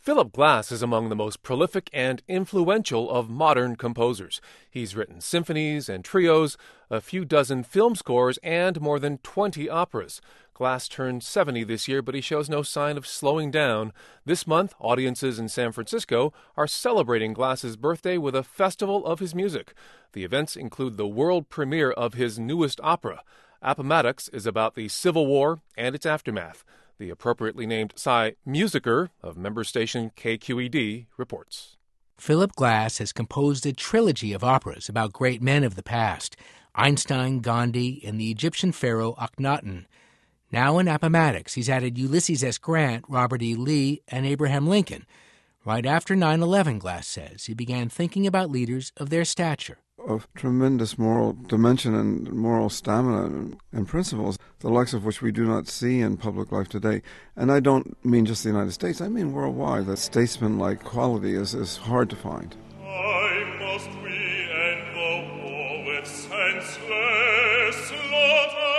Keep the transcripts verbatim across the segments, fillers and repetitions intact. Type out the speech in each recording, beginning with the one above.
Philip Glass is among the most prolific and influential of modern composers. He's written symphonies and trios, a few dozen film scores, and more than twenty operas. Glass turned seventy this year, but he shows no sign of slowing down. This month, audiences in San Francisco are celebrating Glass's birthday with a festival of his music. The events include the world premiere of his newest opera. Appomattox is about the Civil War and its aftermath. The appropriately named Cy Musiker of member station K Q E D reports. Philip Glass has composed a trilogy of operas about great men of the past, Einstein, Gandhi, and the Egyptian pharaoh Akhenaten. Now in Appomattox, he's added Ulysses S. Grant, Robert E. Lee, and Abraham Lincoln. Right after nine eleven, Glass says, he began thinking about leaders of their stature. Of tremendous moral dimension and moral stamina and, and principles, the likes of which we do not see in public life today. And I don't mean just the United States, I mean worldwide. That statesman-like quality is, is hard to find. Why must we end the war with senseless slaughter?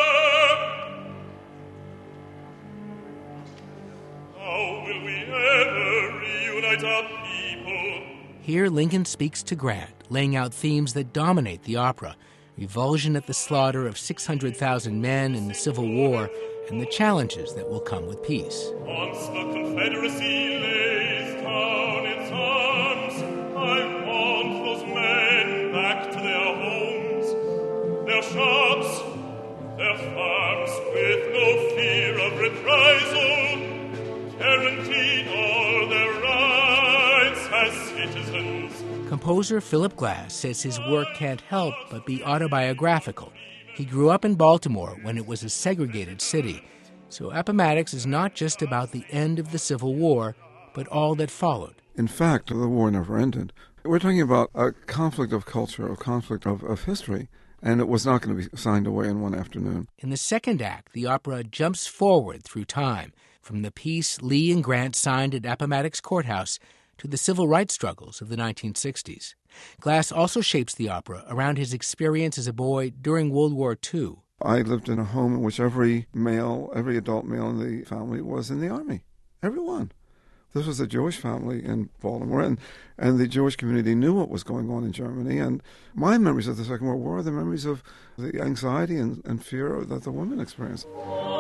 How will we ever reunite our people? Here Lincoln speaks to Grant, laying out themes that dominate the opera: revulsion at the slaughter of six hundred thousand men in the Civil War and the challenges that will come with peace. Once the Confederacy lays down its arms, I want those men back to their homes, their shops, their farms, with no fear of reprisal, guaranteed all their rights as citizens. Composer Philip Glass says his work can't help but be autobiographical. He grew up in Baltimore when it was a segregated city, so Appomattox is not just about the end of the Civil War, but all that followed. In fact, the war never ended. We're talking about a conflict of culture, a conflict of, of history, and it was not going to be signed away in one afternoon. In the second act, the opera jumps forward through time, from the peace Lee and Grant signed at Appomattox Courthouse to the civil rights struggles of the nineteen sixties. Glass also shapes the opera around his experience as a boy during World War Two. I lived in a home in which every male, every adult male in the family was in the army. Everyone. This was a Jewish family in Baltimore, and, and the Jewish community knew what was going on in Germany. And my memories of the Second World War are the memories of the anxiety and, and fear that the women experienced.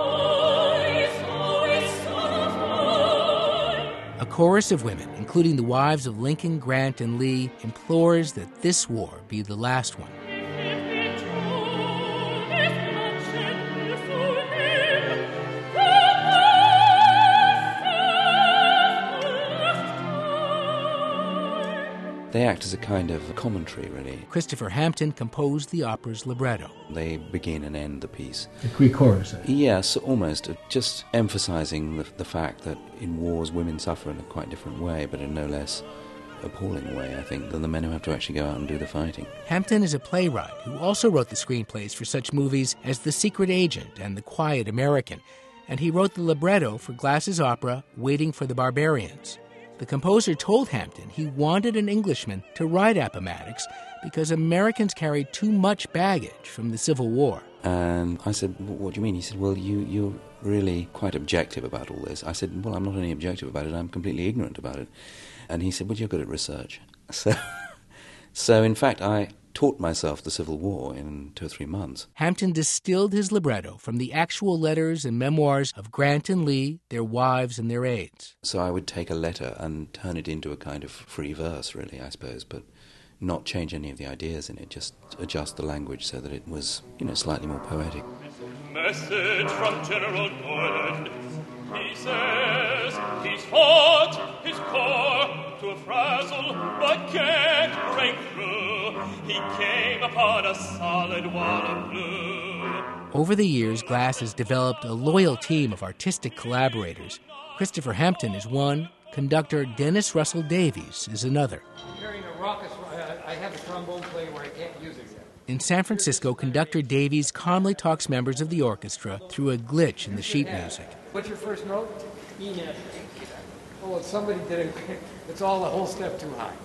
A chorus of women, including the wives of Lincoln, Grant, and Lee, implores that this war be the last one. They act as a kind of commentary, really. Christopher Hampton composed the opera's libretto. They begin and end the piece. The Greek chorus. Yes, almost. Just emphasizing the, the fact that in wars women suffer in a quite different way, but in no less appalling way, I think, than the men who have to actually go out and do the fighting. Hampton is a playwright who also wrote the screenplays for such movies as The Secret Agent and The Quiet American, and he wrote the libretto for Glass's opera Waiting for the Barbarians. The composer told Hampton he wanted an Englishman to write Appomattox because Americans carried too much baggage from the Civil War. And I said, what do you mean? He said, well, you, you're really quite objective about all this. I said, well, I'm not only objective about it, I'm completely ignorant about it. And he said, well, you're good at research. So, so in fact, I taught myself the Civil War in two or three months. Hampton distilled his libretto from the actual letters and memoirs of Grant and Lee, their wives and their aides. So I would take a letter and turn it into a kind of free verse, really, I suppose, but not change any of the ideas in it, just adjust the language so that it was, you know, slightly more poetic. Message from General Gordon. He says he's fought his corps to a frazzle, but can't break through. He came upon a solid wall of blue. Over the years, Glass has developed a loyal team of artistic collaborators. Christopher Hampton is one. Conductor Dennis Russell Davies is another. I'm hearing a raucous. I have a trombone playing where I can't use it yet. In San Francisco, conductor Davies calmly talks members of the orchestra through a glitch in the sheet music. What's your first note? E major. Oh, somebody did it. It's all a whole step too high.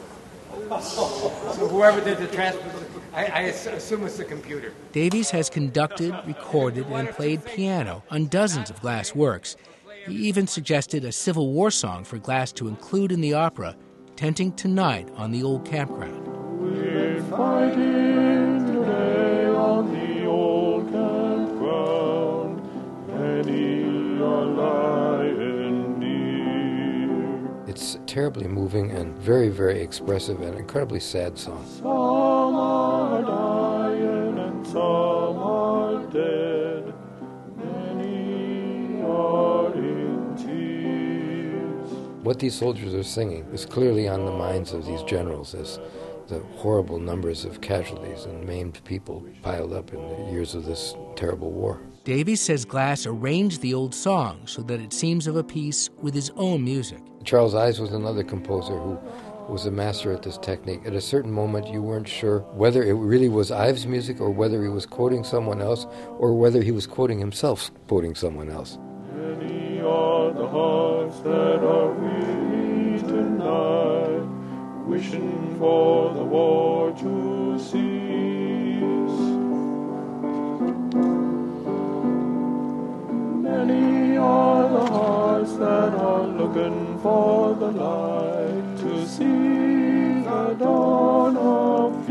So whoever did the transposition, I, I assume it's the computer. Davies has conducted, recorded, and played piano on dozens of Glass works. He even suggested a Civil War song for Glass to include in the opera, Tenting Tonight on the Old Campground. We're fighting today on the old campground. Many are lying near. It's terribly moving and very, very expressive and incredibly sad song. Some are dying and some are dead. Many are in tears. What these soldiers are singing is clearly on the minds of these generals as the horrible numbers of casualties and maimed people piled up in the years of this terrible war. Davies says Glass arranged the old song so that it seems of a piece with his own music. Charles Ives was another composer who was a master at this technique. At a certain moment, you weren't sure whether it really was Ives' music or whether he was quoting someone else or whether he was quoting himself quoting someone else. Many are the hearts that are weary tonight, wishing for the war to cease. Many are the hearts that are looking for the light to see the dawn of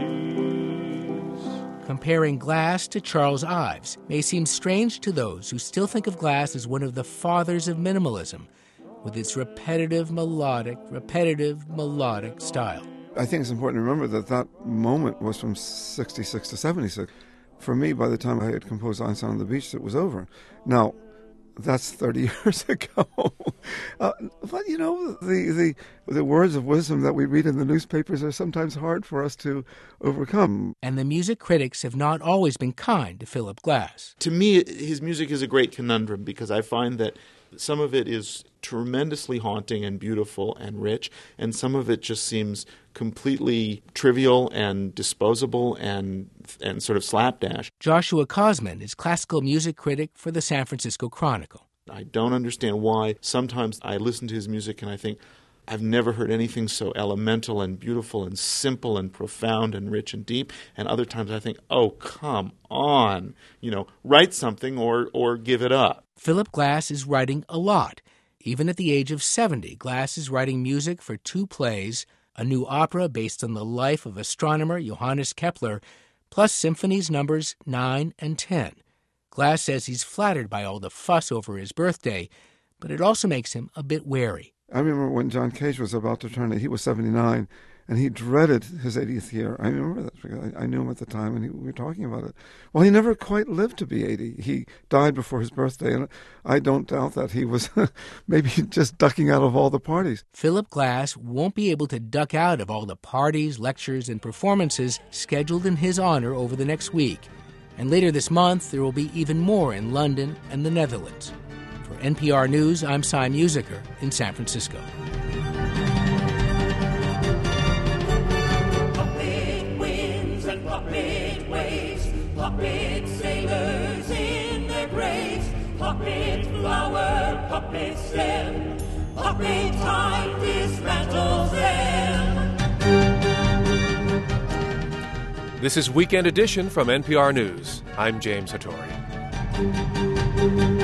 peace. Comparing Glass to Charles Ives may seem strange to those who still think of Glass as one of the fathers of minimalism, with its repetitive, melodic, repetitive, melodic style. I think it's important to remember that that moment was from sixty-six to seventy-six. For me, by the time I had composed Einstein on the Beach, it was over. Now, that's thirty years ago. uh, but, you know, the, the the words of wisdom that we read in the newspapers are sometimes hard for us to overcome. And the music critics have not always been kind to Philip Glass. To me, his music is a great conundrum because I find that some of it is tremendously haunting and beautiful and rich, and some of it just seems completely trivial and disposable and and sort of slapdash. Joshua Kosman is classical music critic for the San Francisco Chronicle. I don't understand why sometimes I listen to his music and I think, I've never heard anything so elemental and beautiful and simple and profound and rich and deep. And other times I think, oh, come on, you know, write something or or give it up. Philip Glass is writing a lot. Even at the age of seventy, Glass is writing music for two plays, a new opera based on the life of astronomer Johannes Kepler, plus symphonies numbers nine and ten. Glass says he's flattered by all the fuss over his birthday, but it also makes him a bit wary. I remember when John Cage was about to turn it, he was seventy-nine, and he dreaded his eightieth year. I remember that because I, I knew him at the time, and he, we were talking about it. Well, he never quite lived to be eighty. He died before his birthday, and I don't doubt that he was maybe just ducking out of all the parties. Philip Glass won't be able to duck out of all the parties, lectures, and performances scheduled in his honor over the next week. And later this month, there will be even more in London and the Netherlands. For N P R News, I'm Cy Musiker in San Francisco. Puppet winds and puppet waves, puppet sailors in their graves, puppet flower, puppet stem, puppet time dismantles them. This is Weekend Edition from N P R News. I'm James Hattori.